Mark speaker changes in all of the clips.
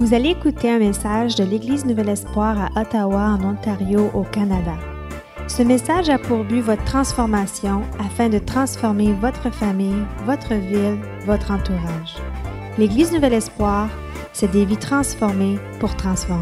Speaker 1: Vous allez écouter un message de l'Église Nouvel Espoir à Ottawa, en Ontario, au Canada. Ce message a pour but votre transformation afin de transformer votre famille, votre ville, votre entourage. L'Église Nouvel Espoir, c'est des vies transformées pour transformer.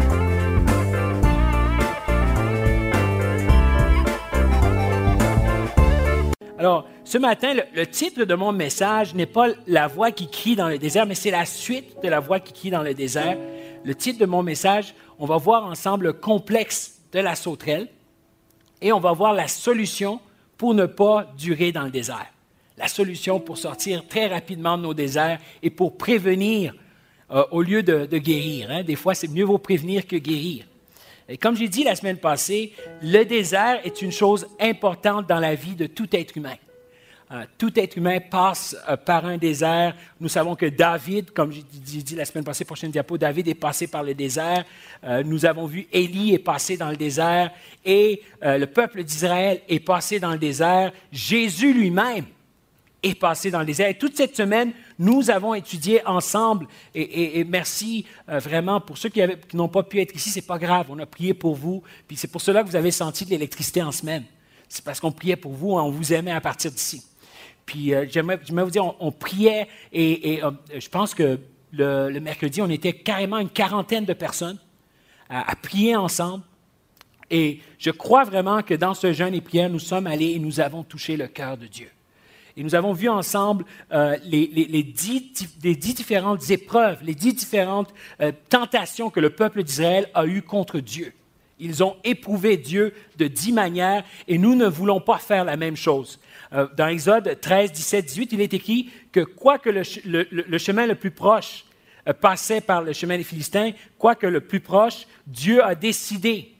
Speaker 2: Alors, ce matin, le titre de mon message n'est pas « La voix qui crie dans le désert », mais c'est la suite de « La voix qui crie dans le désert ». Le titre de mon message, on va voir ensemble le complexe de la sauterelle et on va voir la solution pour ne pas durer dans le désert. La solution pour sortir très rapidement de nos déserts et pour prévenir au lieu de guérir. Hein. Des fois, c'est mieux vaut prévenir que guérir. Et comme j'ai dit la semaine passée, le désert est une chose importante dans la vie de tout être humain. Tout être humain passe par un désert. Nous savons que David, comme j'ai dit la semaine passée, prochaine diapo, David est passé par le désert. Nous avons vu Élie est passé dans le désert et le peuple d'Israël est passé dans le désert. Jésus lui-même est passé dans le désert. Et toute cette semaine, nous avons étudié ensemble, et merci vraiment pour ceux qui n'ont pas pu être ici, c'est pas grave, on a prié pour vous, puis c'est pour cela que vous avez senti de l'électricité en semaine. C'est parce qu'on priait pour vous, on vous aimait à partir d'ici. Puis j'aimerais vous dire, on priait, et je pense que le mercredi, on était carrément une quarantaine de personnes à prier ensemble, et je crois vraiment que dans ce jeûne et prière, nous sommes allés et nous avons touché le cœur de Dieu. Et nous avons vu ensemble les 10 différentes épreuves, les 10 différentes tentations que le peuple d'Israël a eues contre Dieu. Ils ont éprouvé Dieu de 10 manières et nous ne voulons pas faire la même chose. Dans Exode 13, 17, 18, il est écrit que quoique le chemin le plus proche passait par le chemin des Philistins, quoique le plus proche, Dieu a décidé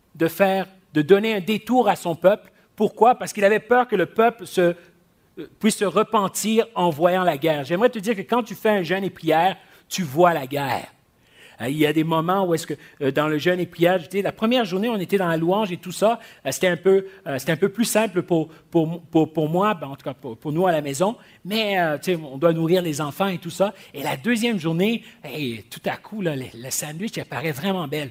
Speaker 2: de donner un détour à son peuple. Pourquoi? Parce qu'il avait peur que le peuple puisse se repentir en voyant la guerre. J'aimerais te dire que quand tu fais un jeûne et prière, tu vois la guerre. Il y a des moments où est-ce que dans le jeûne et prière, la première journée, on était dans la louange et tout ça. C'était un peu plus simple pour moi, en tout cas pour nous à la maison. Mais on doit nourrir les enfants et tout ça. Et la deuxième journée, tout à coup, là, le sandwich apparaît vraiment belle.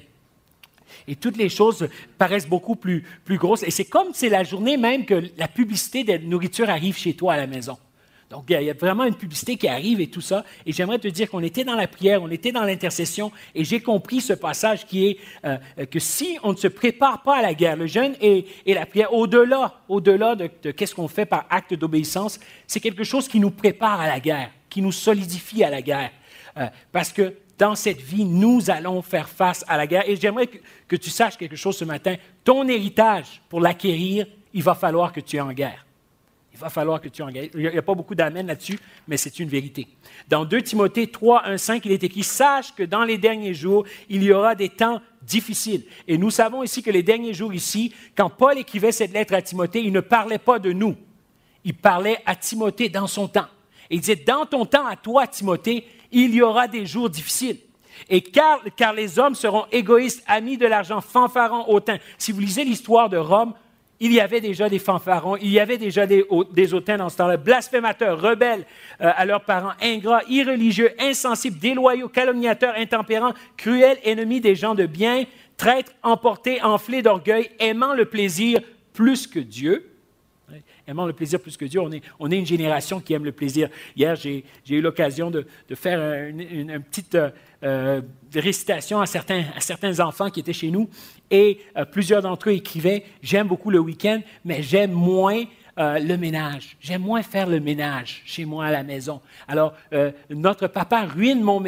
Speaker 2: Et toutes les choses paraissent beaucoup plus grosses. Et c'est comme c'est la journée même que la publicité de nourriture arrive chez toi à la maison. Donc, il y a vraiment une publicité qui arrive et tout ça. Et j'aimerais te dire qu'on était dans la prière, on était dans l'intercession. Et j'ai compris ce passage qui est que si on ne se prépare pas à la guerre, le jeûne et la prière, au-delà de qu'est-ce qu'on fait par acte d'obéissance, c'est quelque chose qui nous prépare à la guerre, qui nous solidifie à la guerre. Parce que dans cette vie, nous allons faire face à la guerre. Et j'aimerais que tu saches quelque chose ce matin. Ton héritage, pour l'acquérir, il va falloir que tu es en guerre. Il va falloir que tu es en guerre. Il n'y a pas beaucoup d'amen là-dessus, mais c'est une vérité. Dans 2 Timothée 3, 1, 5, il est écrit « Sache que dans les derniers jours, il y aura des temps difficiles. » Et nous savons ici que les derniers jours ici, quand Paul écrivait cette lettre à Timothée, il ne parlait pas de nous. Il parlait à Timothée dans son temps. Et il disait « Dans ton temps à toi, Timothée, il y aura des jours difficiles. Et car les hommes seront égoïstes, amis de l'argent, fanfarons, hautains. » Si vous lisez l'histoire de Rome, il y avait déjà des fanfarons, il y avait déjà des hautains dans ce temps-là, blasphémateurs, rebelles à leurs parents, ingrats, irreligieux, insensibles, déloyaux, calomniateurs, intempérants, cruels, ennemis des gens de bien, traîtres, emportés, enflés d'orgueil, aimant le plaisir plus que Dieu. Aimant le plaisir plus que Dieu, on est une génération qui aime le plaisir. Hier, j'ai eu l'occasion de faire une petite récitation à certains enfants qui étaient chez nous et plusieurs d'entre eux écrivaient « J'aime beaucoup le week-end, mais j'aime moins le ménage. J'aime moins faire le ménage chez moi à la maison. Alors, notre papa ruine mon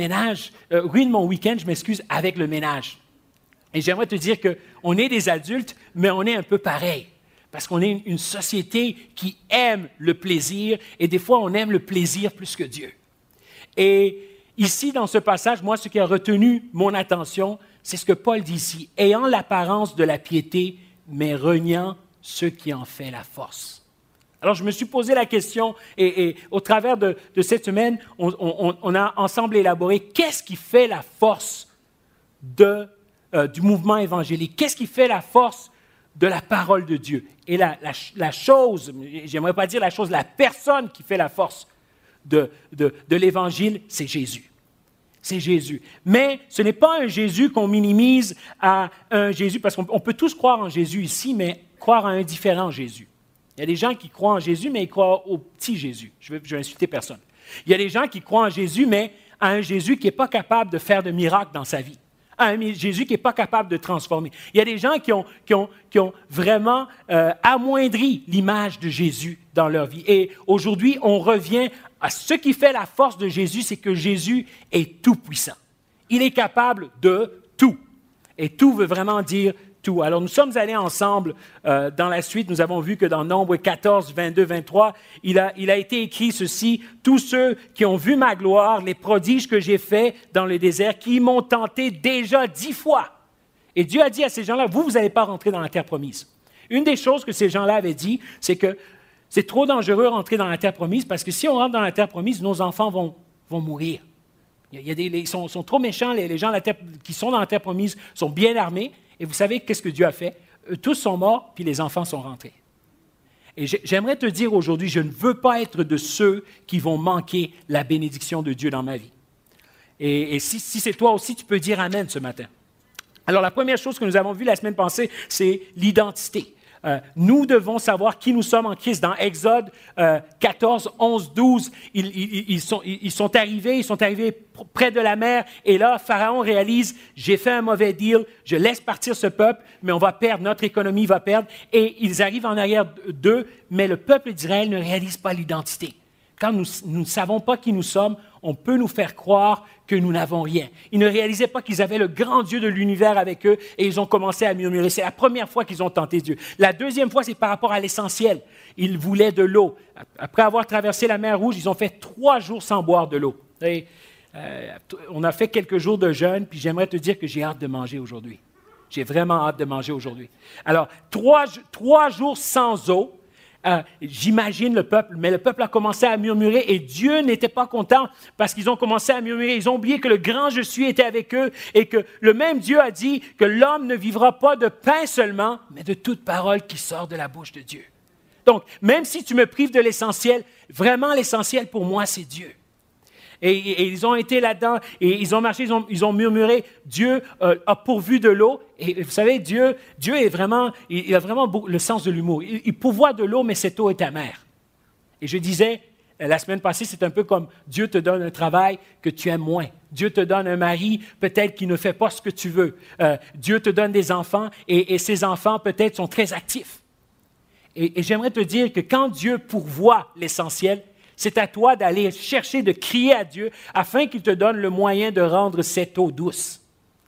Speaker 2: week-end, avec le ménage. » Et j'aimerais te dire qu'on est des adultes, mais on est un peu pareil. Parce qu'on est une société qui aime le plaisir et des fois, on aime le plaisir plus que Dieu. Et ici, dans ce passage, moi, ce qui a retenu mon attention, c'est ce que Paul dit ici. « Ayant l'apparence de la piété, mais reniant ce qui en fait la force. » Alors, je me suis posé la question et au travers de cette semaine, on a ensemble élaboré qu'est-ce qui fait la force du mouvement évangélique? Qu'est-ce qui fait la force de la parole de Dieu? Et la chose, j'aimerais pas dire la chose, la personne qui fait la force de l'Évangile, c'est Jésus. C'est Jésus. Mais ce n'est pas un Jésus qu'on minimise à un Jésus, parce qu'on peut tous croire en Jésus ici, mais croire à un différent Jésus. Il y a des gens qui croient en Jésus, mais ils croient au petit Jésus. Je vais insulter personne. Il y a des gens qui croient en Jésus, mais à un Jésus qui n'est pas capable de faire de miracles dans sa vie. À un Jésus qui n'est pas capable de transformer. Il y a des gens qui ont vraiment amoindri l'image de Jésus dans leur vie. Et aujourd'hui, on revient à ce qui fait la force de Jésus, c'est que Jésus est tout-puissant. Il est capable de tout. Et tout veut vraiment dire tout. Alors, nous sommes allés ensemble dans la suite. Nous avons vu que dans Nombre 14, 22, 23, il a été écrit ceci: « Tous ceux qui ont vu ma gloire, les prodiges que j'ai faits dans le désert, qui m'ont tenté déjà 10 fois. » Et Dieu a dit à ces gens-là, vous n'allez pas rentrer dans la terre promise. Une des choses que ces gens-là avaient dit, c'est que c'est trop dangereux de rentrer dans la terre promise, parce que si on rentre dans la terre promise, nos enfants vont mourir. Ils sont trop méchants, les gens qui sont dans la terre promise sont bien armés. Et vous savez qu'est-ce que Dieu a fait? Eux tous sont morts, puis les enfants sont rentrés. Et j'aimerais te dire aujourd'hui, je ne veux pas être de ceux qui vont manquer la bénédiction de Dieu dans ma vie. Et si c'est toi aussi, tu peux dire Amen ce matin. Alors, la première chose que nous avons vue la semaine passée, c'est l'identité. Nous devons savoir qui nous sommes en Christ. Dans Exode 14, 11, 12, ils sont arrivés près de la mer, et là, Pharaon réalise, j'ai fait un mauvais deal, je laisse partir ce peuple, mais on va perdre, notre économie va perdre, et ils arrivent en arrière d'eux, mais le peuple d'Israël ne réalise pas l'identité. Quand nous ne savons pas qui nous sommes, on peut nous faire croire que nous n'avons rien. Ils ne réalisaient pas qu'ils avaient le grand Dieu de l'univers avec eux et ils ont commencé à murmurer. C'est la première fois qu'ils ont tenté Dieu. La deuxième fois, c'est par rapport à l'essentiel. Ils voulaient de l'eau. Après avoir traversé la mer Rouge, ils ont fait 3 jours sans boire de l'eau. On a fait quelques jours de jeûne, puis j'aimerais te dire que j'ai hâte de manger aujourd'hui. J'ai vraiment hâte de manger aujourd'hui. Alors, 3 jours sans eau. J'imagine le peuple, mais le peuple a commencé à murmurer et Dieu n'était pas content parce qu'ils ont commencé à murmurer. Ils ont oublié que le grand je suis était avec eux et que le même Dieu a dit que l'homme ne vivra pas de pain seulement, mais de toute parole qui sort de la bouche de Dieu. Donc, même si tu me prives de l'essentiel, vraiment l'essentiel pour moi, c'est Dieu. Et ils ont été là-dedans, et ils ont marché, ils ont murmuré, Dieu a pourvu de l'eau. Et vous savez, Dieu est vraiment, il a vraiment le sens de l'humour. Il pourvoit de l'eau, mais cette eau est amère. Et je disais, la semaine passée, c'est un peu comme Dieu te donne un travail que tu aimes moins. Dieu te donne un mari, peut-être qui ne fait pas ce que tu veux. Dieu te donne des enfants, et ces enfants, peut-être, sont très actifs. Et j'aimerais te dire que quand Dieu pourvoit l'essentiel, c'est à toi d'aller chercher, de crier à Dieu afin qu'il te donne le moyen de rendre cette eau douce.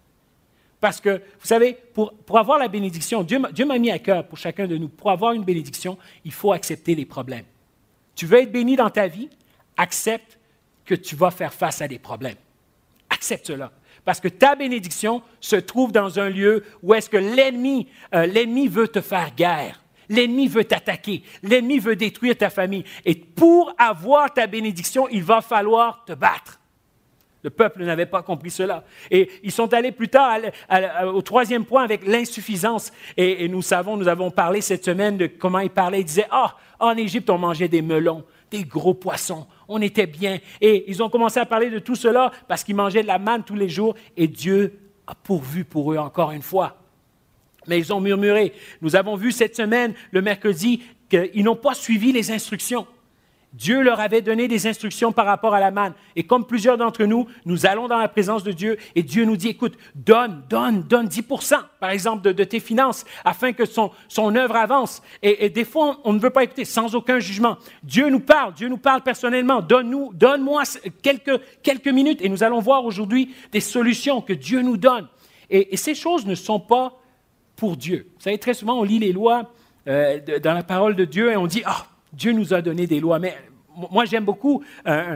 Speaker 2: Parce que, vous savez, pour avoir la bénédiction, Dieu m'a mis à cœur pour chacun de nous, pour avoir une bénédiction, il faut accepter les problèmes. Tu veux être béni dans ta vie, accepte que tu vas faire face à des problèmes. Accepte cela. Parce que ta bénédiction se trouve dans un lieu où est-ce que l'ennemi veut te faire guerre. L'ennemi veut t'attaquer. L'ennemi veut détruire ta famille. Et pour avoir ta bénédiction, il va falloir te battre. Le peuple n'avait pas compris cela. Et ils sont allés plus tard au troisième point avec l'insuffisance. Et nous avons parlé cette semaine de comment ils parlaient. Ils disaient, en Égypte, on mangeait des melons, des gros poissons. On était bien. Et ils ont commencé à parler de tout cela parce qu'ils mangeaient de la manne tous les jours. Et Dieu a pourvu pour eux encore une fois. Mais ils ont murmuré. Nous avons vu cette semaine, le mercredi, qu'ils n'ont pas suivi les instructions. Dieu leur avait donné des instructions par rapport à la manne. Et comme plusieurs d'entre nous, nous allons dans la présence de Dieu et Dieu nous dit, écoute, donne 10%, par exemple, de tes finances, afin que son œuvre avance. Et des fois, on ne veut pas écouter, sans aucun jugement. Dieu nous parle personnellement. Donne-moi quelques minutes. Et nous allons voir aujourd'hui des solutions que Dieu nous donne. Et ces choses ne sont pas pour Dieu. Vous savez, très souvent, on lit les lois dans la parole de Dieu et on dit, Dieu nous a donné des lois. Mais moi, j'aime beaucoup un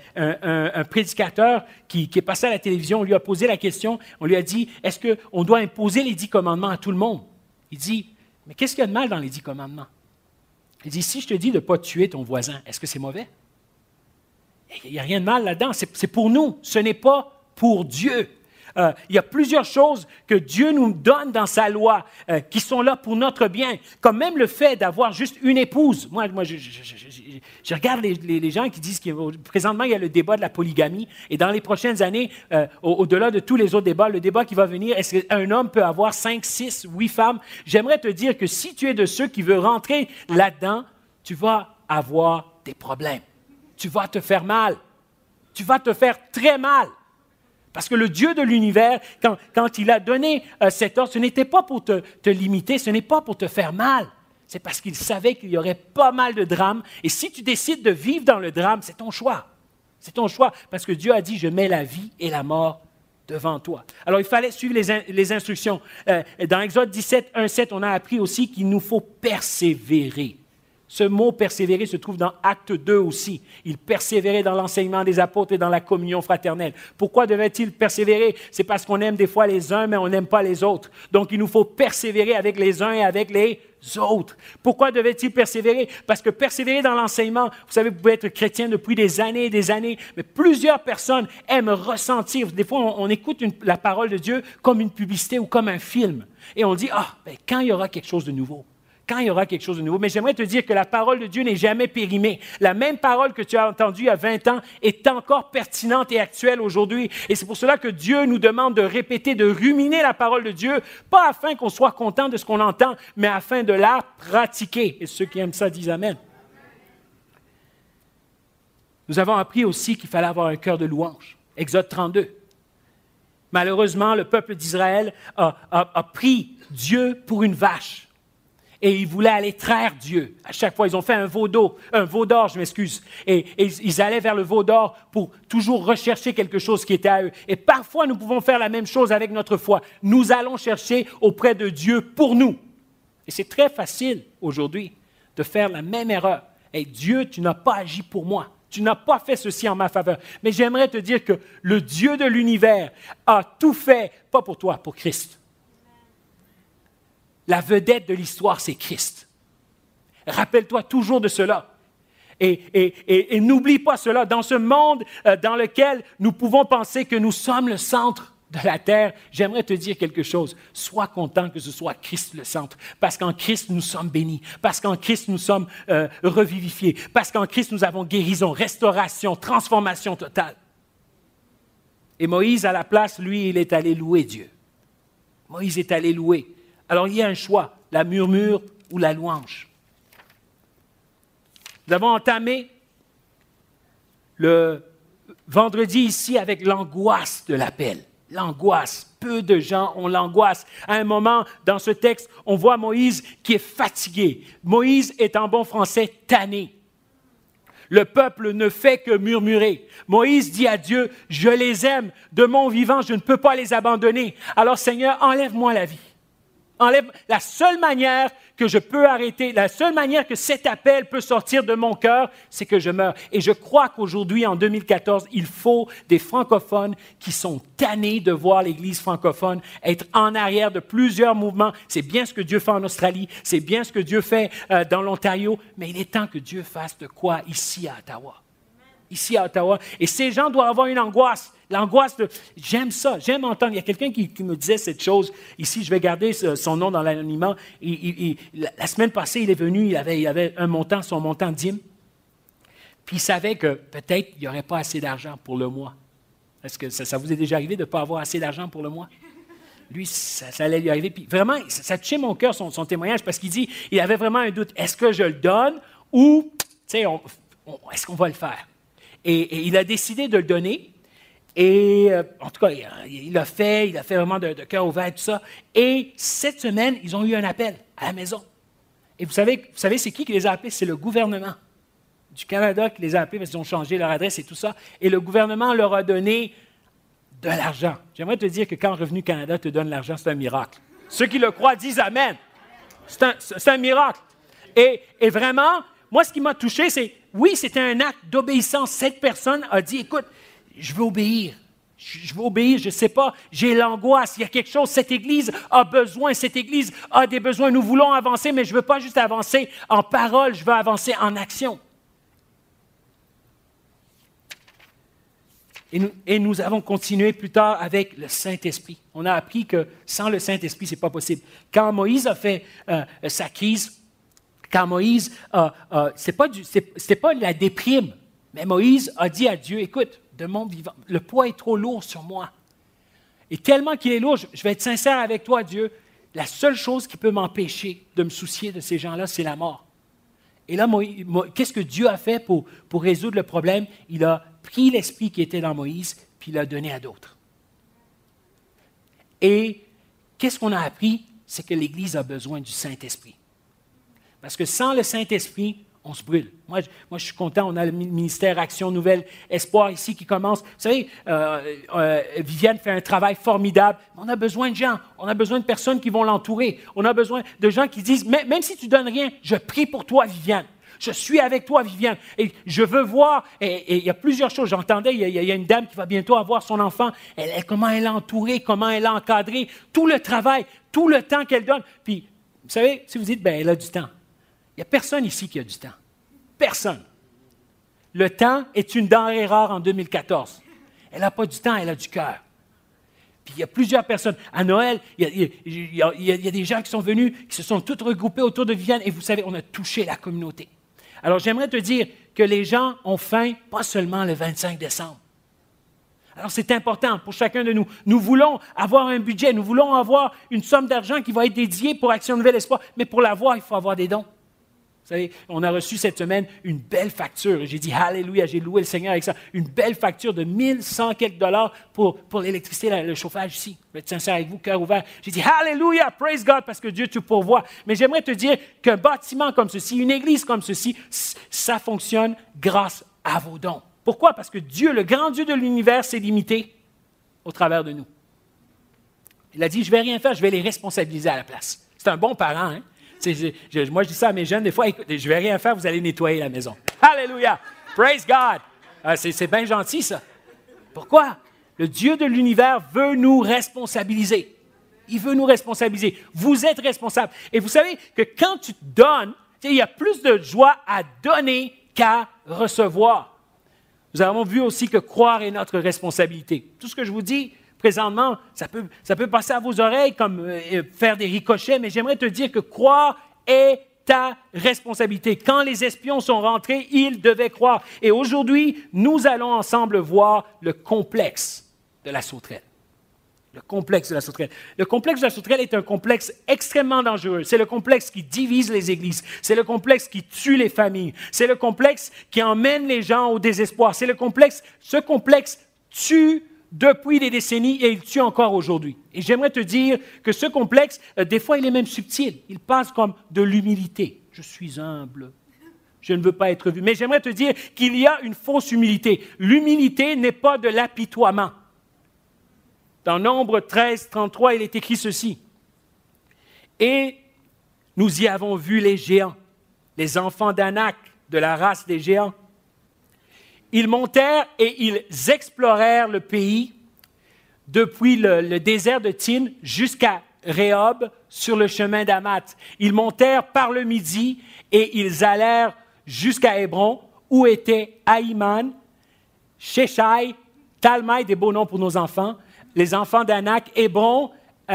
Speaker 2: prédicateur qui est passé à la télévision. On lui a posé la question, on lui a dit, est-ce qu'on doit imposer les 10 commandements à tout le monde? Il dit, mais qu'est-ce qu'il y a de mal dans les 10 commandements? Il dit, si je te dis de ne pas tuer ton voisin, est-ce que c'est mauvais? Il n'y a rien de mal là-dedans. C'est pour nous, ce n'est pas pour Dieu. il y a plusieurs choses que Dieu nous donne dans sa loi qui sont là pour notre bien. Comme même le fait d'avoir juste une épouse. Moi je regarde les gens qui disent que présentement, il y a le débat de la polygamie. Et dans les prochaines années, au-delà de tous les autres débats, le débat qui va venir, est-ce qu'un homme peut avoir 5, 6, 8 femmes? J'aimerais te dire que si tu es de ceux qui veulent rentrer là-dedans, tu vas avoir des problèmes. Tu vas te faire mal. Tu vas te faire très mal. Parce que le Dieu de l'univers, quand il a donné cet ordre, ce n'était pas pour te limiter, ce n'est pas pour te faire mal. C'est parce qu'il savait qu'il y aurait pas mal de drames. Et si tu décides de vivre dans le drame, c'est ton choix. C'est ton choix. Parce que Dieu a dit, je mets la vie et la mort devant toi. Alors, il fallait suivre les instructions. Dans Exode 17, 1, 7, on a appris aussi qu'il nous faut persévérer. Ce mot « persévérer » se trouve dans Acte 2 aussi. Il persévérait dans l'enseignement des apôtres et dans la communion fraternelle. Pourquoi devait-il persévérer? C'est parce qu'on aime des fois les uns, mais on n'aime pas les autres. Donc, il nous faut persévérer avec les uns et avec les autres. Pourquoi devait-il persévérer? Parce que persévérer dans l'enseignement, vous savez, vous pouvez être chrétien depuis des années et des années, mais plusieurs personnes aiment ressentir. Des fois, on écoute la parole de Dieu comme une publicité ou comme un film. Et on dit, quand il y aura quelque chose de nouveau? Quand il y aura quelque chose de nouveau. Mais j'aimerais te dire que la parole de Dieu n'est jamais périmée. La même parole que tu as entendue il y a 20 ans est encore pertinente et actuelle aujourd'hui. Et c'est pour cela que Dieu nous demande de répéter, de ruminer la parole de Dieu, pas afin qu'on soit content de ce qu'on entend, mais afin de la pratiquer. Et ceux qui aiment ça disent Amen. Nous avons appris aussi qu'il fallait avoir un cœur de louange. Exode 32. Malheureusement, le peuple d'Israël a pris Dieu pour une vache. Et ils voulaient aller traire Dieu. À chaque fois, ils ont fait un veau d'or, Et ils allaient vers le veau d'or pour toujours rechercher quelque chose qui était à eux. Et parfois, nous pouvons faire la même chose avec notre foi. Nous allons chercher auprès de Dieu pour nous. Et c'est très facile aujourd'hui de faire la même erreur. Hey, Dieu, tu n'as pas agi pour moi. Tu n'as pas fait ceci en ma faveur. Mais j'aimerais te dire que le Dieu de l'univers a tout fait, pas pour toi, pour Christ. La vedette de l'histoire, c'est Christ. Rappelle-toi toujours de cela. Et n'oublie pas cela. Dans ce monde dans lequel nous pouvons penser que nous sommes le centre de la terre, j'aimerais te dire quelque chose. Sois content que ce soit Christ le centre. Parce qu'en Christ, nous sommes bénis. Parce qu'en Christ, nous sommes revivifiés. Parce qu'en Christ, nous avons guérison, restauration, transformation totale. Et Moïse, à la place, lui, il est allé louer Dieu. Moïse est allé louer. Alors, il y a un choix, la murmure ou la louange. Nous avons entamé le vendredi ici avec l'angoisse de l'appel. L'angoisse. Peu de gens ont l'angoisse. À un moment, dans ce texte, on voit Moïse qui est fatigué. Moïse est en bon français tanné. Le peuple ne fait que murmurer. Moïse dit à Dieu, je les aime, de mon vivant, je ne peux pas les abandonner. Alors Seigneur, enlève-moi la vie. La seule manière que je peux arrêter, la seule manière que cet appel peut sortir de mon cœur, c'est que je meure. Et je crois qu'aujourd'hui, en 2014, il faut des francophones qui sont tannés de voir l'Église francophone être en arrière de plusieurs mouvements. C'est bien ce que Dieu fait en Australie, c'est bien ce que Dieu fait dans l'Ontario, mais il est temps que Dieu fasse de quoi ici à Ottawa. Ici à Ottawa. Et ces gens doivent avoir une angoisse. L'angoisse de... J'aime ça, j'aime entendre. Il y a quelqu'un qui me disait cette chose. Ici, je vais garder son nom dans l'anonymat. La semaine passée, il est venu, il avait un montant, son montant dîme. Puis il savait que peut-être il n'y aurait pas assez d'argent pour le mois. Est-ce que ça vous est déjà arrivé de ne pas avoir assez d'argent pour le mois? Lui, ça allait lui arriver. Puis vraiment, ça touchait mon cœur, son témoignage, parce qu'il dit, il avait vraiment un doute. Est-ce que je le donne ou, tu sais, est-ce qu'on va le faire? Et il a décidé de le donner. Et en tout cas, il l'a fait vraiment de cœur ouvert, tout ça. Et cette semaine, ils ont eu un appel à la maison. Et vous savez c'est qui les a appelés? C'est le gouvernement du Canada qui les a appelés parce qu'ils ont changé leur adresse et tout ça. Et le gouvernement leur a donné de l'argent. J'aimerais te dire que quand Revenu Canada te donne l'argent, c'est un miracle. Ceux qui le croient disent Amen. C'est un miracle. Et vraiment, moi, ce qui m'a touché, c'est, oui, c'était un acte d'obéissance. Cette personne a dit, écoute, je veux obéir. Je veux obéir, je ne sais pas, j'ai l'angoisse, il y a quelque chose, cette Église a besoin, cette Église a des besoins, nous voulons avancer, mais je ne veux pas juste avancer en parole, je veux avancer en action. Et nous avons continué plus tard avec le Saint-Esprit. On a appris que sans le Saint-Esprit, ce n'est pas possible. Quand Moïse a fait sa crise, quand Moïse, c'était pas la déprime, mais Moïse a dit à Dieu, écoute, de mon vivant, le poids est trop lourd sur moi. Et tellement qu'il est lourd, je vais être sincère avec toi, Dieu, la seule chose qui peut m'empêcher de me soucier de ces gens-là, c'est la mort. Et là, qu'est-ce que Dieu a fait pour résoudre le problème? Il a pris l'esprit qui était dans Moïse, puis il l'a donné à d'autres. Et qu'est-ce qu'on a appris? C'est que l'Église a besoin du Saint-Esprit. Parce que sans le Saint-Esprit, on se brûle. Moi, je suis content, on a le ministère Action Nouvelle Espoir ici qui commence. Vous savez, Viviane fait un travail formidable. On a besoin de gens, on a besoin de personnes qui vont l'entourer. On a besoin de gens qui disent, même si tu ne donnes rien, je prie pour toi, Viviane. Je suis avec toi, Viviane. Et je veux voir, et il y a plusieurs choses. J'entendais, il y a une dame qui va bientôt avoir son enfant. Comment elle a entouré, comment elle a encadré, tout le travail, tout le temps qu'elle donne. Puis, vous savez, si vous dites, elle a du temps. Il n'y a personne ici qui a du temps. Personne. Le temps est une denrée rare en 2014. Elle n'a pas du temps, elle a du cœur. Puis il y a plusieurs personnes. À Noël, il y a des gens qui sont venus, qui se sont tous regroupés autour de Viviane, et vous savez, on a touché la communauté. Alors j'aimerais te dire que les gens ont faim, pas seulement le 25 décembre. Alors c'est important pour chacun de nous. Nous voulons avoir un budget, nous voulons avoir une somme d'argent qui va être dédiée pour Action Nouvelle Espoir, mais pour l'avoir, il faut avoir des dons. Vous savez, on a reçu cette semaine une belle facture. J'ai dit, alléluia, j'ai loué le Seigneur avec ça. Une belle facture de 1100 quelques dollars pour l'électricité, le chauffage ici. Je vais être sincère avec vous, cœur ouvert. J'ai dit, alléluia, praise God, parce que Dieu te pourvoit. Mais j'aimerais te dire qu'un bâtiment comme ceci, une église comme ceci, ça fonctionne grâce à vos dons. Pourquoi? Parce que Dieu, le grand Dieu de l'univers, s'est limité au travers de nous. Il a dit, je ne vais rien faire, je vais les responsabiliser à la place. C'est un bon parent, hein? Moi, je dis ça à mes jeunes, des fois, écoutez, je ne vais rien faire, vous allez nettoyer la maison. Alléluia! Praise God! C'est bien gentil, ça. Pourquoi? Le Dieu de l'univers veut nous responsabiliser. Il veut nous responsabiliser. Vous êtes responsables. Et vous savez que quand tu te donnes, il y a plus de joie à donner qu'à recevoir. Nous avons vu aussi que croire est notre responsabilité. Tout ce que je vous dis, présentement, ça peut passer à vos oreilles comme faire des ricochets, mais j'aimerais te dire que croire est ta responsabilité. Quand les espions sont rentrés, ils devaient croire. Et aujourd'hui, nous allons ensemble voir le complexe de la sauterelle. Le complexe de la sauterelle. Le complexe de la sauterelle est un complexe extrêmement dangereux. C'est le complexe qui divise les églises. C'est le complexe qui tue les familles. C'est le complexe qui emmène les gens au désespoir. Ce complexe tue depuis des décennies et il tue encore aujourd'hui. Et j'aimerais te dire que ce complexe, des fois, il est même subtil. Il passe comme de l'humilité. Je suis humble. Je ne veux pas être vu. Mais j'aimerais te dire qu'il y a une fausse humilité. L'humilité n'est pas de l'apitoiement. Dans Nombre 13, 33, il est écrit ceci. Et nous y avons vu les géants, les enfants d'Anak, de la race des géants. Ils montèrent et ils explorèrent le pays depuis le désert de Tin jusqu'à Rehob sur le chemin d'Hamath. Ils montèrent par le midi et ils allèrent jusqu'à Hébron où étaient Ahiman, Sheshai, Talmaï, des beaux noms pour nos enfants, les enfants d'Anak. Hébron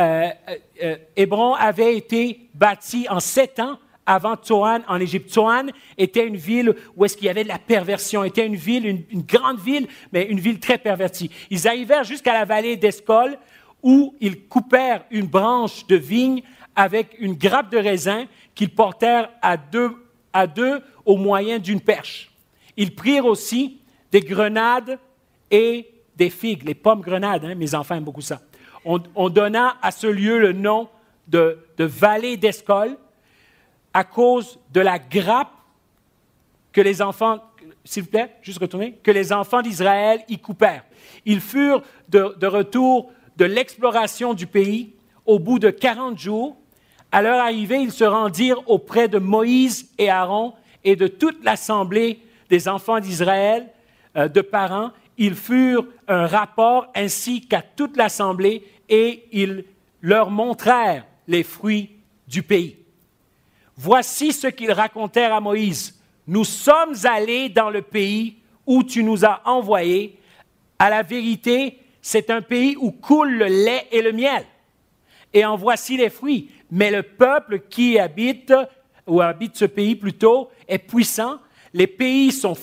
Speaker 2: avait été bâti en 7 ans avant Tsoan, en Égypte. Tsoan était une ville où est-ce qu'il y avait de la perversion, était une ville, une grande ville, mais une ville très pervertie. Ils arrivèrent jusqu'à la vallée d'Escol, où ils coupèrent une branche de vigne avec une grappe de raisin qu'ils portèrent à deux au moyen d'une perche. Ils prirent aussi des grenades et des figues, les pommes grenades, hein, mes enfants aiment beaucoup ça. On donna à ce lieu le nom de vallée d'Escol, à cause de la grappe que les enfants, s'il vous plaît, juste retourner, que les enfants d'Israël y coupèrent. Ils furent de retour de l'exploration du pays au bout de 40 jours. À leur arrivée, ils se rendirent auprès de Moïse et Aaron et de toute l'assemblée des enfants d'Israël, de parents. Ils furent un rapport ainsi qu'à toute l'assemblée et ils leur montrèrent les fruits du pays. Voici ce qu'ils racontèrent à Moïse. Nous sommes allés dans le pays où tu nous as envoyés. à la vérité, c'est un pays où coule le lait et le miel. Et en voici les fruits. Mais le peuple qui habite, ou habite ce pays plutôt, est puissant. Les villes sont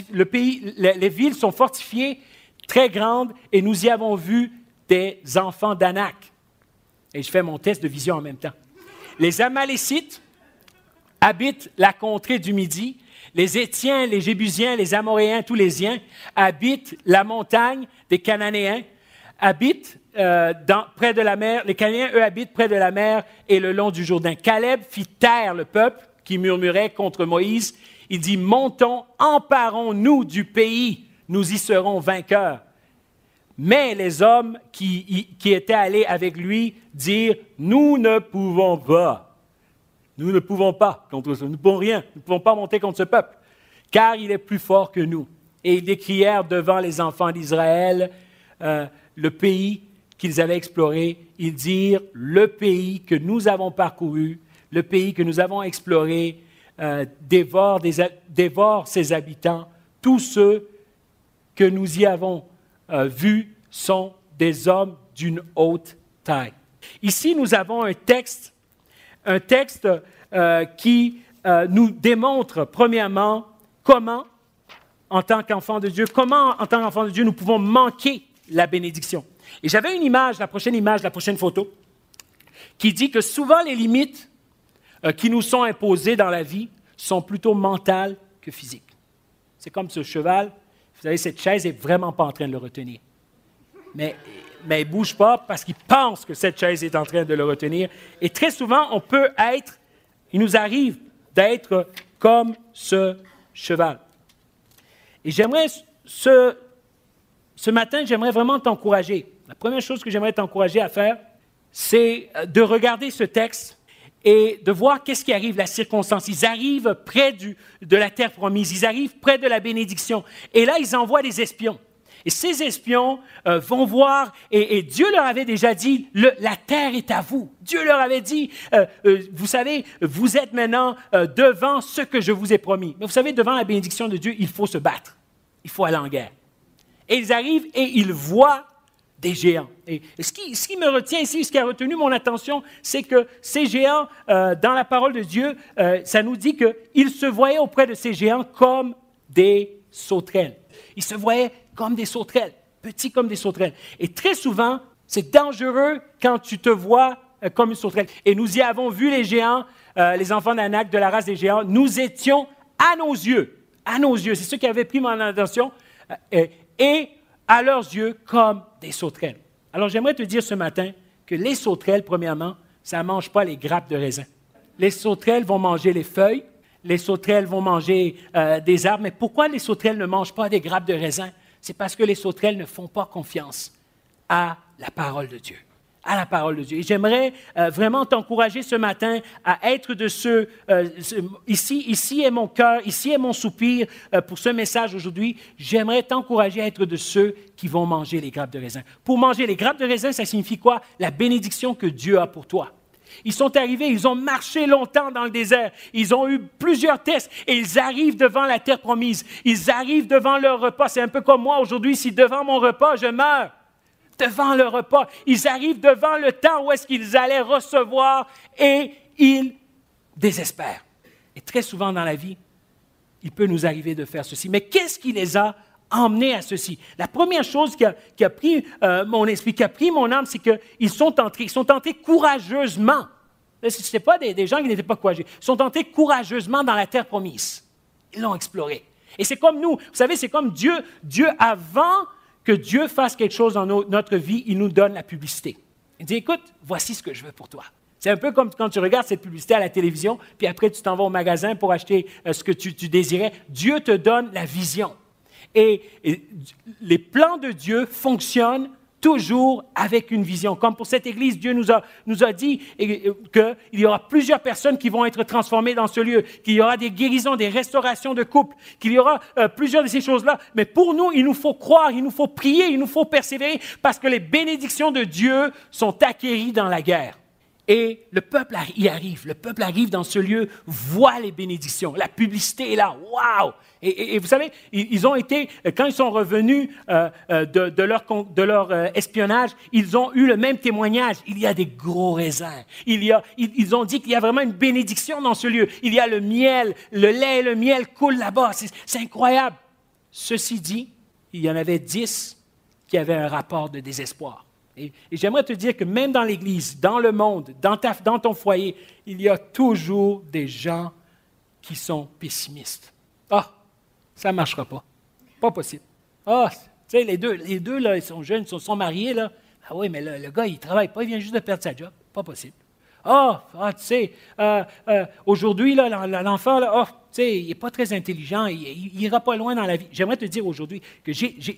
Speaker 2: fortifiées, très grandes, et nous y avons vu des enfants d'Anak. Et je fais mon test de vision en même temps. Les Amalécites habitent la contrée du Midi. Les Étiens, les Jébusiens, les Amoréens, tous les Hiens habitent la montagne des Cananéens, habitent près de la mer. Les Cananéens, eux, habitent près de la mer et le long du Jourdain. Caleb fit taire le peuple qui murmurait contre Moïse. Il dit, montons, emparons-nous du pays, nous y serons vainqueurs. Mais les hommes qui étaient allés avec lui dirent, nous ne pouvons pas. Nous ne pouvons pas contre ça. Nous ne pouvons rien. Nous ne pouvons pas monter contre ce peuple, car il est plus fort que nous. Et ils décrièrent devant les enfants d'Israël le pays qu'ils avaient exploré. Ils dirent, le pays que nous avons parcouru, le pays que nous avons exploré, dévore ses habitants. Tous ceux que nous y avons vus sont des hommes d'une haute taille. Ici, nous avons un texte qui nous démontre, premièrement, comment, en tant qu'enfant de Dieu, nous pouvons manquer la bénédiction. Et j'avais une image, la prochaine photo, qui dit que souvent les limites qui nous sont imposées dans la vie sont plutôt mentales que physiques. C'est comme ce cheval, vous savez, cette chaise n'est vraiment pas en train de le retenir. Mais il ne bouge pas parce qu'il pense que cette chaise est en train de le retenir. Et très souvent, il nous arrive d'être comme ce cheval. Et j'aimerais, ce matin, j'aimerais vraiment t'encourager. La première chose que j'aimerais t'encourager à faire, c'est de regarder ce texte et de voir qu'est-ce qui arrive, la circonstance. Ils arrivent près de la terre promise, ils arrivent près de la bénédiction. Et là, ils envoient des espions. Et ces espions vont voir, et Dieu leur avait déjà dit, la terre est à vous. Dieu leur avait dit, vous savez, vous êtes maintenant devant ce que je vous ai promis. Mais vous savez, devant la bénédiction de Dieu, il faut se battre. Il faut aller en guerre. Et ils arrivent et ils voient des géants. Et ce qui me retient ici, ce qui a retenu mon attention, c'est que ces géants, dans la parole de Dieu, ça nous dit qu'ils se voyaient auprès de ces géants comme des sauterelles. Ils se voyaient comme des sauterelles, petits comme des sauterelles. Et très souvent, c'est dangereux quand tu te vois comme une sauterelle. Et nous y avons vu les géants, les enfants d'Anak, de la race des géants. Nous étions à nos yeux, c'est ceux qui avaient pris mon attention, et à leurs yeux comme des sauterelles. Alors j'aimerais te dire ce matin que les sauterelles, premièrement, ça ne mange pas les grappes de raisin. Les sauterelles vont manger les feuilles, les sauterelles vont manger des arbres. Mais pourquoi les sauterelles ne mangent pas des grappes de raisin? C'est parce que les sauterelles ne font pas confiance à la parole de Dieu. À la parole de Dieu. Et j'aimerais vraiment t'encourager ce matin à être de ceux, ici est mon cœur, ici est mon soupir pour ce message aujourd'hui. J'aimerais t'encourager à être de ceux qui vont manger les grappes de raisin. Pour manger les grappes de raisin, ça signifie quoi? La bénédiction que Dieu a pour toi. Ils sont arrivés, ils ont marché longtemps dans le désert. Ils ont eu plusieurs tests et ils arrivent devant la terre promise. Ils arrivent devant leur repas. C'est un peu comme moi aujourd'hui, si devant mon repas, je meurs. Devant le repas, ils arrivent devant le temps où est-ce qu'ils allaient recevoir et ils désespèrent. Et très souvent dans la vie, il peut nous arriver de faire ceci. Mais qu'est-ce qui les a emmenés à ceci? La première chose qui a pris mon esprit, qui a pris mon âme, c'est qu'ils sont entrés ce n'étaient pas des gens qui n'étaient pas courageux. Ils sont entrés courageusement dans la terre promise. Ils l'ont explorée. Et c'est comme nous. Vous savez, c'est comme Dieu avant que Dieu fasse quelque chose dans notre vie, il nous donne la publicité. Il dit, écoute, voici ce que je veux pour toi. C'est un peu comme quand tu regardes cette publicité à la télévision, puis après tu t'en vas au magasin pour acheter ce que tu désirais. Dieu te donne la vision. Et les plans de Dieu fonctionnent toujours avec une vision. Comme pour cette église, Dieu nous a dit qu'il y aura plusieurs personnes qui vont être transformées dans ce lieu, qu'il y aura des guérisons, des restaurations de couples, qu'il y aura plusieurs de ces choses-là. Mais pour nous, il nous faut croire, il nous faut prier, il nous faut persévérer parce que les bénédictions de Dieu sont acquéries dans la guerre. Et le peuple y arrive. Le peuple arrive dans ce lieu, voit les bénédictions. La publicité est là. Waouh! Et vous savez, ils ont été, quand ils sont revenus de leur espionnage, ils ont eu le même témoignage. Il y a des gros raisins. Ils ont dit qu'il y a vraiment une bénédiction dans ce lieu. Il y a le miel, le lait et le miel coulent là-bas. C'est incroyable. Ceci dit, il y en avait 10 qui avaient un rapport de désespoir. Et j'aimerais te dire que même dans l'Église, dans le monde, dans ton foyer, il y a toujours des gens qui sont pessimistes. Ah, ça ne marchera pas. Pas possible. Ah, tu sais, les deux là, ils sont jeunes, ils sont mariés, là. Ah oui, mais le gars, il ne travaille pas, il vient juste de perdre sa job. Pas possible. Tu sais, aujourd'hui, là, l'enfant, là, tu sais, il n'est pas très intelligent, il n'ira pas loin dans la vie. J'aimerais te dire aujourd'hui que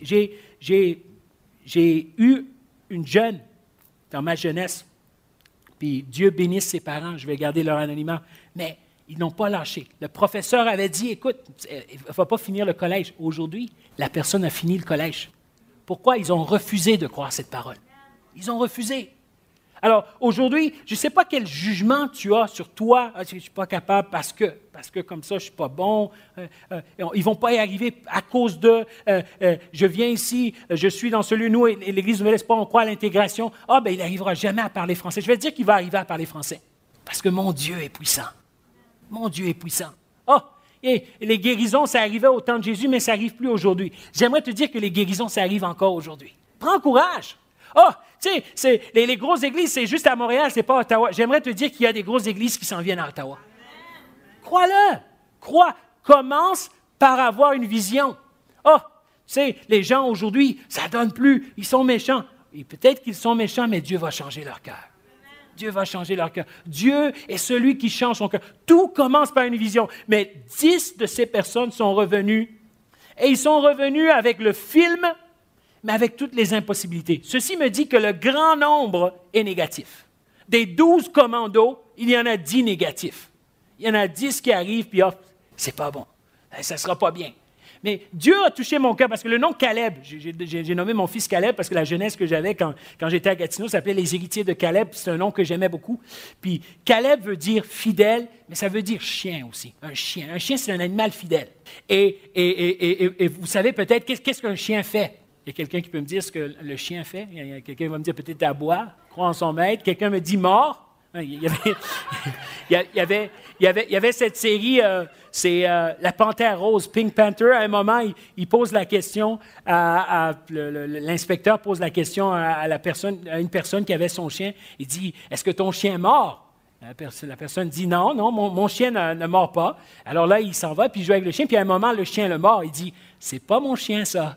Speaker 2: j'ai eu une jeune dans ma jeunesse, puis Dieu bénisse ses parents, je vais garder leur anonymat, mais ils n'ont pas lâché. Le professeur avait dit, écoute, il ne va pas finir le collège. Aujourd'hui, la personne a fini le collège. Pourquoi? Ils ont refusé de croire cette parole. Ils ont refusé. Alors, aujourd'hui, je ne sais pas quel jugement tu as sur toi. Je ne suis pas capable parce que comme ça, je ne suis pas bon. Ils ne vont pas y arriver à cause de je viens ici, je suis dans ce lieu. Nous, et l'Église Nouvelle Espoir, on croit à l'intégration. Il n'arrivera jamais à parler français. Je vais te dire qu'il va arriver à parler français. Parce que mon Dieu est puissant. Mon Dieu est puissant. Et les guérisons, ça arrivait au temps de Jésus, mais ça n'arrive plus aujourd'hui. J'aimerais te dire que les guérisons, ça arrive encore aujourd'hui. Prends courage. Tu sais, les grosses églises, c'est juste à Montréal, c'est pas à Ottawa. J'aimerais te dire qu'il y a des grosses églises qui s'en viennent à Ottawa. Crois-le. Crois. Commence par avoir une vision. Tu sais, les gens aujourd'hui, ça donne plus. Ils sont méchants. Et peut-être qu'ils sont méchants, mais Dieu va changer leur cœur. Dieu va changer leur cœur. Dieu est celui qui change son cœur. Tout commence par une vision. Mais 10 de ces personnes sont revenues. Et ils sont revenus avec le film, mais avec toutes les impossibilités. Ceci me dit que le grand nombre est négatif. Des 12 commandos, il y en a 10 négatifs. Il y en a 10 qui arrivent, puis c'est pas bon. Ça ne sera pas bien. Mais Dieu a touché mon cœur, parce que le nom Caleb, j'ai nommé mon fils Caleb, parce que la jeunesse que j'avais quand j'étais à Gatineau s'appelait les héritiers de Caleb, c'est un nom que j'aimais beaucoup. Puis Caleb veut dire fidèle, mais ça veut dire chien aussi, un chien. Un chien, c'est un animal fidèle. Et vous savez peut-être, qu'est-ce qu'un chien fait? Il y a quelqu'un qui peut me dire ce que le chien fait. Il y a quelqu'un qui va me dire peut-être aboie, croit en son maître. Quelqu'un me dit mort. Il y avait cette série, c'est La Panthère Rose, Pink Panther. À un moment, il pose la question, l'inspecteur pose la question à une personne qui avait son chien. Il dit, est-ce que ton chien est mort? La personne dit, non, mon chien ne mord pas. Alors là, il s'en va, puis il joue avec le chien. Puis à un moment, le chien le mord. Il dit, c'est pas mon chien, ça.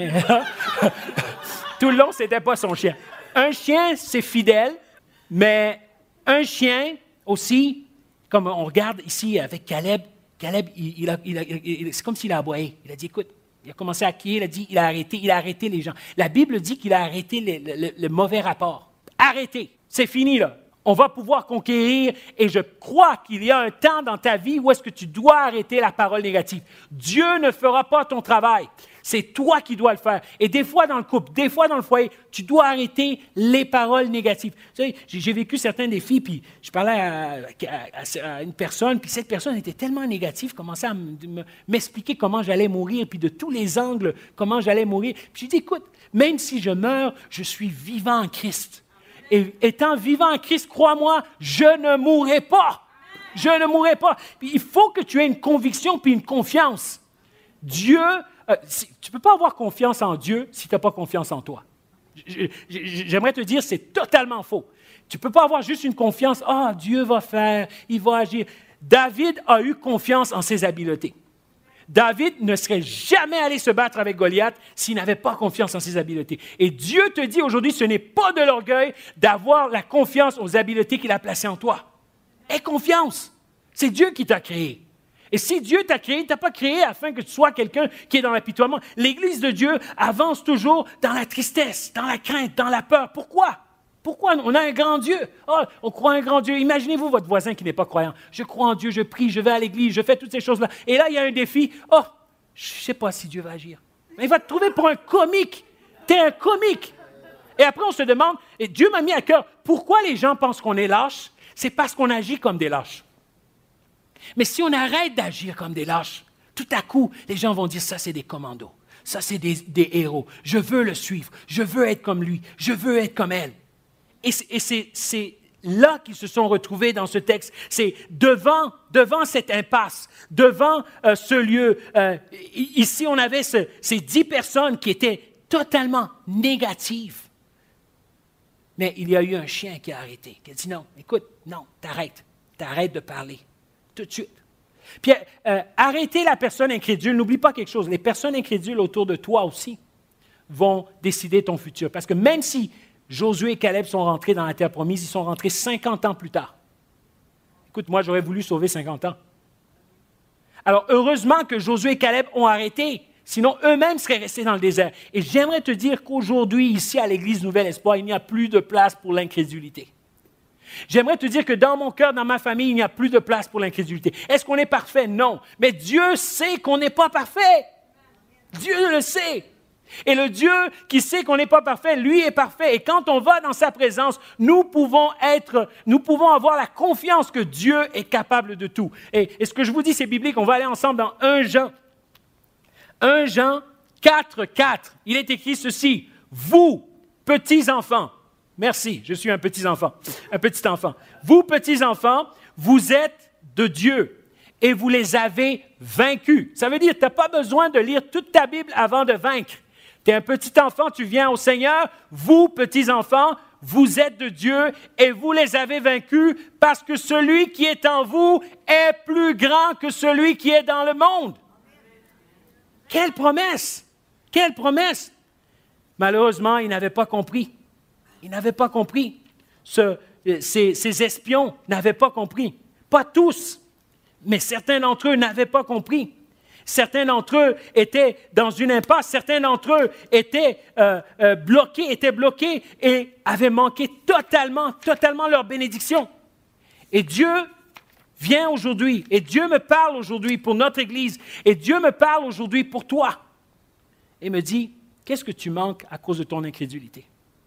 Speaker 2: Tout le long, c'était pas son chien. Un chien, c'est fidèle, mais un chien aussi, comme on regarde ici avec Caleb, c'est comme s'il a aboyé. Il a dit, écoute, il a commencé à crier, il a arrêté les gens. La Bible dit qu'il a arrêté le mauvais rapport. Arrêtez, c'est fini là. On va pouvoir conquérir et je crois qu'il y a un temps dans ta vie où est-ce que tu dois arrêter la parole négative. Dieu ne fera pas ton travail. C'est toi qui dois le faire. Et des fois dans le couple, des fois dans le foyer, tu dois arrêter les paroles négatives. Tu sais, j'ai vécu certains défis, puis je parlais à une personne, puis cette personne était tellement négative, commençait à m'expliquer comment j'allais mourir, puis de tous les angles, comment j'allais mourir. Puis je dis, écoute, même si je meurs, je suis vivant en Christ. Et étant vivant en Christ, crois-moi, je ne mourrai pas. Je ne mourrai pas. Puis il faut que tu aies une conviction puis une confiance. Dieu, tu ne peux pas avoir confiance en Dieu si tu n'as pas confiance en toi. J'aimerais te dire, c'est totalement faux. Tu ne peux pas avoir juste une confiance, Dieu va faire, il va agir. David a eu confiance en ses habiletés. David ne serait jamais allé se battre avec Goliath s'il n'avait pas confiance en ses habiletés. Et Dieu te dit aujourd'hui, ce n'est pas de l'orgueil d'avoir la confiance aux habiletés qu'il a placées en toi. Aie confiance. C'est Dieu qui t'a créé. Et si Dieu t'a créé, il ne t'a pas créé afin que tu sois quelqu'un qui est dans l'apitoiement. L'Église de Dieu avance toujours dans la tristesse, dans la crainte, dans la peur. Pourquoi? Pourquoi? On a un grand Dieu. On croit en un grand Dieu. Imaginez-vous votre voisin qui n'est pas croyant. Je crois en Dieu, je prie, je vais à l'église, je fais toutes ces choses-là. Et là, il y a un défi. Je ne sais pas si Dieu va agir. Mais il va te trouver pour un comique. Tu es un comique. Et après, on se demande, et Dieu m'a mis à cœur, pourquoi les gens pensent qu'on est lâche? C'est parce qu'on agit comme des lâches. Mais si on arrête d'agir comme des lâches, tout à coup, les gens vont dire, ça c'est des commandos, ça c'est des héros, je veux le suivre, je veux être comme lui, je veux être comme elle. Et c'est là qu'ils se sont retrouvés dans ce texte. C'est devant cette impasse, devant ce lieu. Ici, on avait ces 10 personnes qui étaient totalement négatives. Mais il y a eu un chien qui a arrêté, qui a dit non, écoute, non, t'arrêtes de parler, tout de suite. Puis arrêtez la personne incrédule, n'oublie pas quelque chose, les personnes incrédules autour de toi aussi vont décider ton futur. Parce que même si Josué et Caleb sont rentrés dans la terre promise, ils sont rentrés 50 ans plus tard. Écoute, moi j'aurais voulu sauver 50 ans. Alors heureusement que Josué et Caleb ont arrêté. Sinon, eux-mêmes seraient restés dans le désert. Et j'aimerais te dire qu'aujourd'hui, ici, à l'Église Nouvel Espoir, il n'y a plus de place pour l'incrédulité. J'aimerais te dire que dans mon cœur, dans ma famille, il n'y a plus de place pour l'incrédulité. Est-ce qu'on est parfait? Non. Mais Dieu sait qu'on n'est pas parfait. Dieu le sait. Et le Dieu qui sait qu'on n'est pas parfait, lui est parfait. Et quand on va dans sa présence, nous pouvons avoir la confiance que Dieu est capable de tout. Et ce que je vous dis, c'est biblique. On va aller ensemble dans 1 Jean. 1 Jean 4, 4, il est écrit ceci, « Vous, petits-enfants, » merci, je suis un petit enfant, « Vous, petits-enfants, vous êtes de Dieu et vous les avez vaincus. » Ça veut dire que tu n'as pas besoin de lire toute ta Bible avant de vaincre. Tu es un petit enfant, tu viens au Seigneur, « Vous, petits-enfants, vous êtes de Dieu et vous les avez vaincus parce que celui qui est en vous est plus grand que celui qui est dans le monde. » Quelle promesse! Quelle promesse! Malheureusement, ils n'avaient pas compris. Ils n'avaient pas compris. Ces espions n'avaient pas compris. Pas tous, mais certains d'entre eux n'avaient pas compris. Certains d'entre eux étaient dans une impasse. Certains d'entre eux étaient bloqués et avaient manqué totalement leur bénédiction. Et Dieu vient aujourd'hui, et Dieu me parle aujourd'hui pour notre Église, et Dieu me parle aujourd'hui pour toi, et me dit, qu'est-ce que tu manques à cause de ton incrédulité?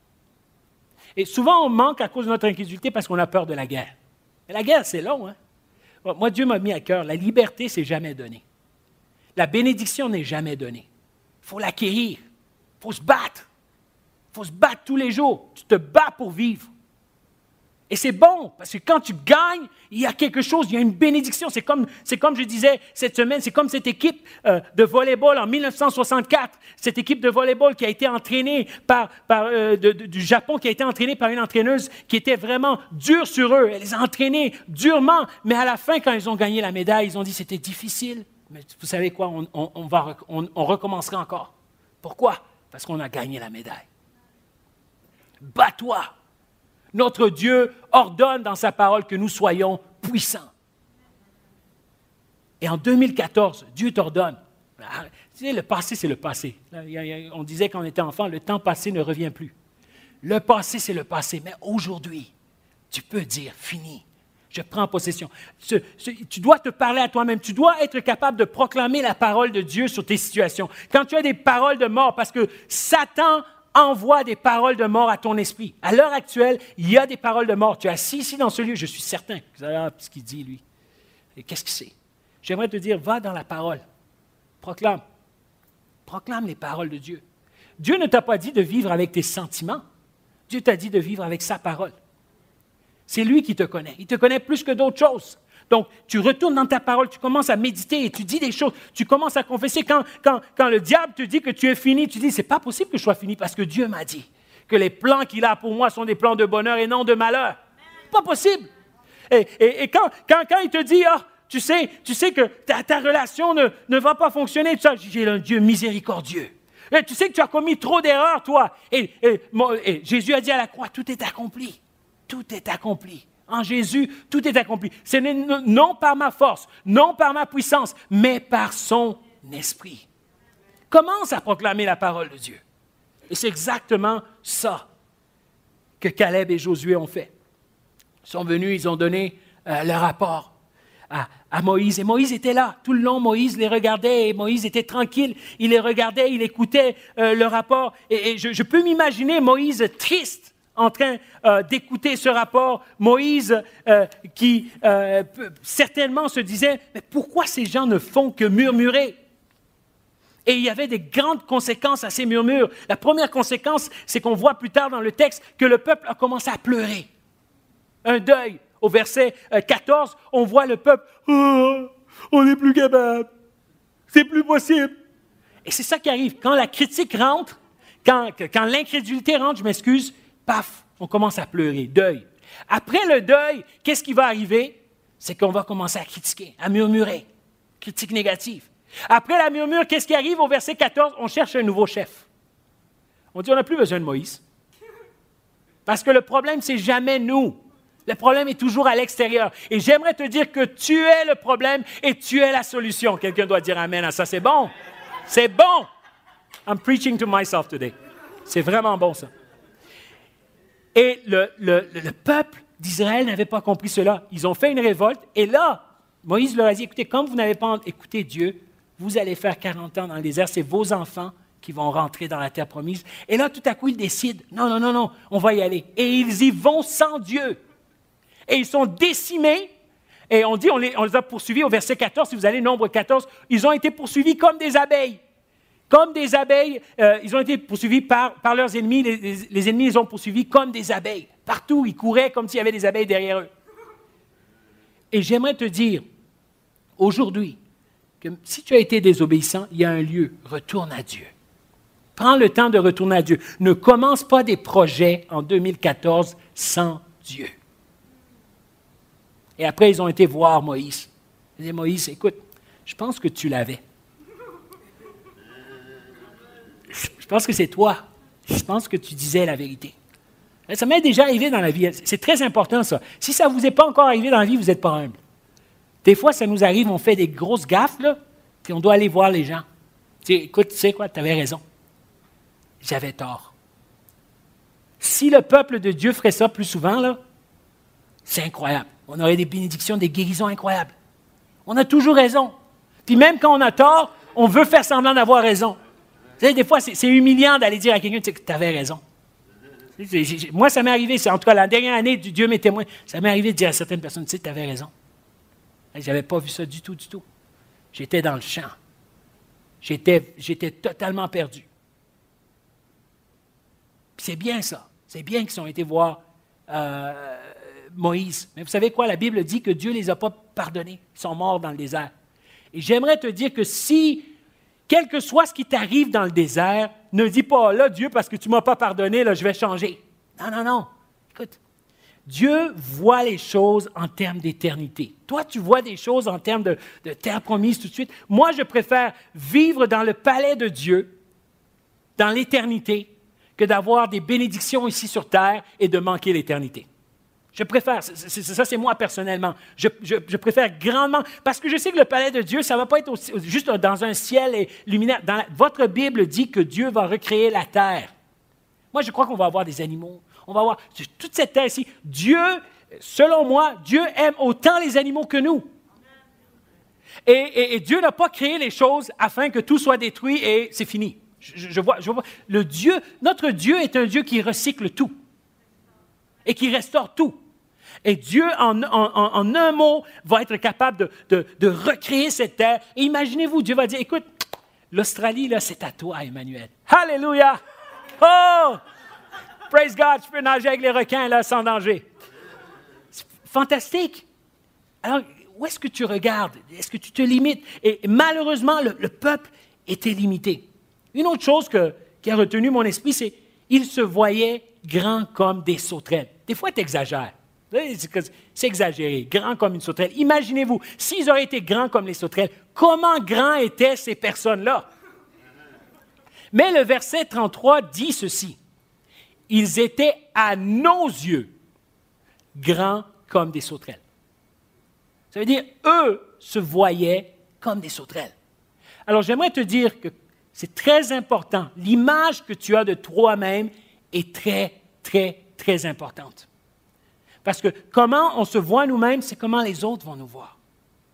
Speaker 2: Et souvent, on manque à cause de notre incrédulité parce qu'on a peur de la guerre. Mais la guerre, c'est long, hein? Moi, Dieu m'a mis à cœur, la liberté, c'est jamais donné. La bénédiction n'est jamais donnée. Il faut l'acquérir. Il faut se battre. Il faut se battre tous les jours. Tu te bats pour vivre. Et c'est bon, parce que quand tu gagnes, il y a quelque chose, il y a une bénédiction. C'est comme je disais cette semaine, c'est comme cette équipe de volleyball en 1964. Cette équipe de volleyball qui a été entraînée du Japon, qui a été entraînée par une entraîneuse qui était vraiment dure sur eux. Elle les a entraînés durement, mais à la fin, quand ils ont gagné la médaille, ils ont dit c'était difficile. Mais vous savez quoi, on recommencera encore. Pourquoi? Parce qu'on a gagné la médaille. Bats-toi! Notre Dieu ordonne dans sa parole que nous soyons puissants. Et en 2014, Dieu t'ordonne. Tu sais, le passé, c'est le passé. On disait quand on était enfant, le temps passé ne revient plus. Le passé, c'est le passé. Mais aujourd'hui, tu peux dire, fini, je prends possession. Tu dois te parler à toi-même. Tu dois être capable de proclamer la parole de Dieu sur tes situations. Quand tu as des paroles de mort, parce que Satan envoie des paroles de mort à ton esprit. À l'heure actuelle, il y a des paroles de mort. Tu es assis ici dans ce lieu, je suis certain. Vous savez ce qu'il dit, lui. Et qu'est-ce que c'est? J'aimerais te dire, va dans la parole. Proclame. Proclame les paroles de Dieu. Dieu ne t'a pas dit de vivre avec tes sentiments. Dieu t'a dit de vivre avec sa parole. C'est lui qui te connaît. Il te connaît plus que d'autres choses. Donc, tu retournes dans ta parole, tu commences à méditer et tu dis des choses, tu commences à confesser. Quand le diable te dit que tu es fini, tu dis, c'est pas possible que je sois fini parce que Dieu m'a dit que les plans qu'il a pour moi sont des plans de bonheur et non de malheur. Pas possible. Et quand il te dit, tu sais que ta relation ne va pas fonctionner, j'ai un Dieu miséricordieux. Et tu sais que tu as commis trop d'erreurs, toi. Et Jésus a dit à la croix, tout est accompli. Tout est accompli. En Jésus, tout est accompli. Ce n'est non par ma force, non par ma puissance, mais par son esprit. Commence à proclamer la parole de Dieu. Et c'est exactement ça que Caleb et Josué ont fait. Ils sont venus, ils ont donné leur rapport à Moïse. Et Moïse était là. Tout le long, Moïse les regardait et Moïse était tranquille. Il les regardait, il écoutait le rapport. Et je peux m'imaginer Moïse triste en train d'écouter ce rapport. Moïse qui certainement se disait, mais pourquoi ces gens ne font que murmurer? Et il y avait des grandes conséquences à ces murmures. La première conséquence, c'est qu'on voit plus tard dans le texte que le peuple a commencé à pleurer. Un deuil. Au verset 14, on voit le peuple, oh, on n'est plus capable, c'est plus possible. Et c'est ça qui arrive. Quand la critique rentre, quand l'incrédulité rentre, je m'excuse, paf, on commence à pleurer, deuil. Après le deuil, qu'est-ce qui va arriver? C'est qu'on va commencer à critiquer, à murmurer, critique négative. Après la murmure, qu'est-ce qui arrive au verset 14? On cherche un nouveau chef. On dit, on n'a plus besoin de Moïse. Parce que le problème, c'est jamais nous. Le problème est toujours à l'extérieur. Et j'aimerais te dire que tu es le problème et tu es la solution. Quelqu'un doit dire amen à ça. C'est bon. C'est bon. I'm preaching to myself today. C'est vraiment bon, ça. Et le peuple d'Israël n'avait pas compris cela. Ils ont fait une révolte. Et là, Moïse leur a dit, écoutez, comme vous n'avez pas écouté Dieu, vous allez faire 40 ans dans le désert. C'est vos enfants qui vont rentrer dans la terre promise. Et là, tout à coup, ils décident, non, on va y aller. Et ils y vont sans Dieu. Et ils sont décimés, et on dit, on les a poursuivis au verset 14, si vous allez, Nombre 14, ils ont été poursuivis comme des abeilles. Comme des abeilles, ils ont été poursuivis par leurs ennemis, les ennemis les ont poursuivis comme des abeilles. Partout, ils couraient comme s'il y avait des abeilles derrière eux. Et j'aimerais te dire, aujourd'hui, que si tu as été désobéissant, il y a un lieu, retourne à Dieu. Prends le temps de retourner à Dieu. Ne commence pas des projets en 2014 sans Dieu. Et après, ils ont été voir Moïse. Ils disaient, Moïse, écoute, je pense que tu l'avais. Je pense que c'est toi. Je pense que tu disais la vérité. Ça m'est déjà arrivé dans la vie. C'est très important, ça. Si ça ne vous est pas encore arrivé dans la vie, vous n'êtes pas humble. Des fois, ça nous arrive, on fait des grosses gaffes, là, puis on doit aller voir les gens. Écoute, tu sais quoi, tu avais raison. J'avais tort. Si le peuple de Dieu ferait ça plus souvent, là, c'est incroyable. On aurait des bénédictions, des guérisons incroyables. On a toujours raison. Puis même quand on a tort, on veut faire semblant d'avoir raison. Vous savez, des fois, c'est humiliant d'aller dire à quelqu'un, tu sais, tu avais raison. Moi, ça m'est arrivé, en tout cas la dernière année, Dieu m'est témoin, ça m'est arrivé de dire à certaines personnes, tu sais, tu avais raison. Je n'avais pas vu ça du tout. J'étais dans le champ. J'étais totalement perdu. Puis c'est bien ça. C'est bien qu'ils ont été voir Moïse. Mais vous savez quoi? La Bible dit que Dieu ne les a pas pardonnés. Ils sont morts dans le désert. Et j'aimerais te dire que si, quel que soit ce qui t'arrive dans le désert, ne dis pas, là, Dieu, parce que tu ne m'as pas pardonné, là, je vais changer. Non. Écoute, Dieu voit les choses en termes d'éternité. Toi, tu vois des choses en termes de terre promise tout de suite. Moi, je préfère vivre dans le palais de Dieu, dans l'éternité, que d'avoir des bénédictions ici sur terre et de manquer l'éternité. Je préfère, ça c'est moi personnellement, je préfère grandement, parce que je sais que le palais de Dieu, ça ne va pas être juste dans un ciel luminaire. Votre Bible dit que Dieu va recréer la terre. Moi, je crois qu'on va avoir des animaux, on va avoir toute cette terre ici. Dieu, selon moi, Dieu aime autant les animaux que nous. Et Dieu n'a pas créé les choses afin que tout soit détruit et c'est fini. Je vois, notre Dieu est un Dieu qui recycle tout et qui restaure tout. Et Dieu, en un mot, va être capable de recréer cette terre. Et imaginez-vous, Dieu va dire, écoute, l'Australie, là, c'est à toi, Emmanuel. Alléluia! Oh! Praise God, je peux nager avec les requins, là, sans danger. C'est fantastique. Alors, où est-ce que tu regardes? Est-ce que tu te limites? Et malheureusement, le peuple était limité. Une autre chose qui a retenu mon esprit, c'est qu'il se voyait grand comme des sauterelles. Des fois, tu exagères. C'est exagéré, grand comme une sauterelle. Imaginez-vous, s'ils auraient été grands comme les sauterelles, comment grands étaient ces personnes-là? Mais le verset 33 dit ceci. Ils étaient à nos yeux grands comme des sauterelles. Ça veut dire, eux se voyaient comme des sauterelles. Alors, j'aimerais te dire que c'est très important. L'image que tu as de toi-même est très, très, très importante. Parce que comment on se voit nous-mêmes, c'est comment les autres vont nous voir.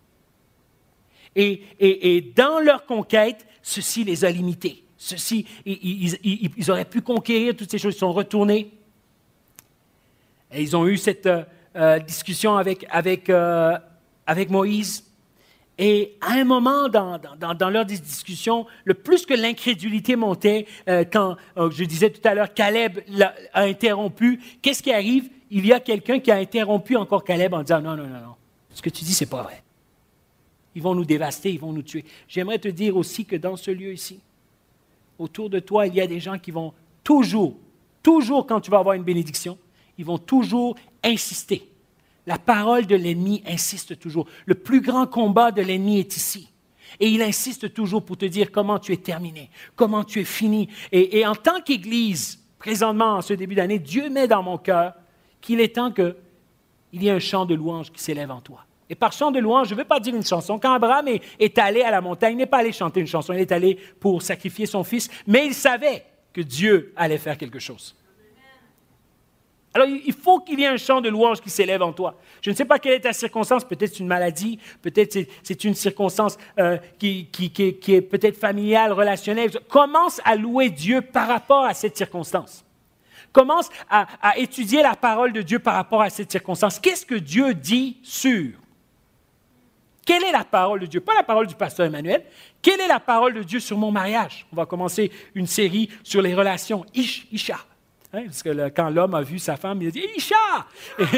Speaker 2: Et dans leur conquête, ceci les a limités. Ceci, ils auraient pu conquérir toutes ces choses. Ils sont retournés. Et ils ont eu cette discussion avec Moïse. Et à un moment dans leur discussion, le plus que l'incrédulité montait, quand, je disais tout à l'heure, Caleb a interrompu, qu'est-ce qui arrive? Il y a quelqu'un qui a interrompu encore Caleb en disant, non, ce que tu dis, c'est pas vrai. Ils vont nous dévaster, ils vont nous tuer. J'aimerais te dire aussi que dans ce lieu ici, autour de toi, il y a des gens qui vont toujours quand tu vas avoir une bénédiction, ils vont toujours insister. La parole de l'ennemi insiste toujours. Le plus grand combat de l'ennemi est ici. Et il insiste toujours pour te dire comment tu es terminé, comment tu es fini. Et en tant qu'Église, présentement, en ce début d'année, Dieu met dans mon cœur qu'il est temps qu'il y ait un chant de louange qui s'élève en toi. Et par chant de louange, je ne veux pas dire une chanson. Quand Abraham est allé à la montagne, il n'est pas allé chanter une chanson, il est allé pour sacrifier son fils, mais il savait que Dieu allait faire quelque chose. Alors, il faut qu'il y ait un chant de louange qui s'élève en toi. Je ne sais pas quelle est ta circonstance, peut-être c'est une maladie, peut-être c'est une circonstance qui est peut-être familiale, relationnelle. Commence à louer Dieu par rapport à cette circonstance. Commence à étudier la parole de Dieu par rapport à cette circonstance. Qu'est-ce que Dieu dit sur? Quelle est la parole de Dieu? Pas la parole du pasteur Emmanuel. Quelle est la parole de Dieu sur mon mariage? On va commencer une série sur les relations. Isha. Parce que quand l'homme a vu sa femme, il a dit « Isha! »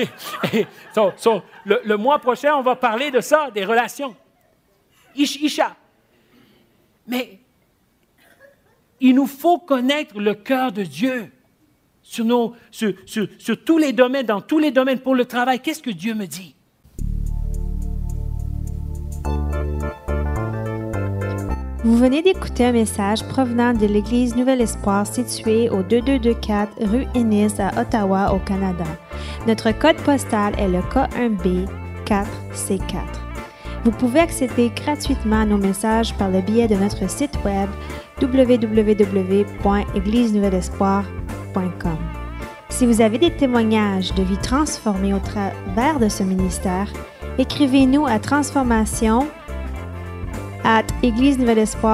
Speaker 2: Le mois prochain, on va parler de ça, des relations. Isha. Mais il nous faut connaître le cœur de Dieu sur tous les domaines, dans tous les domaines pour le travail. Qu'est-ce que Dieu me dit?
Speaker 1: Vous venez d'écouter un message provenant de l'Église Nouvel Espoir située au 2224 rue Ennis à Ottawa, au Canada. Notre code postal est le K1B4C4. Vous pouvez accéder gratuitement à nos messages par le biais de notre site web www.églisenouvelespoir.com. Si vous avez des témoignages de vie transformée au travers de ce ministère, écrivez-nous à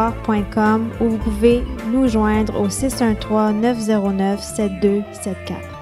Speaker 1: transformation@églisenouvelespoir.com ou vous pouvez nous joindre au 613-909-7274.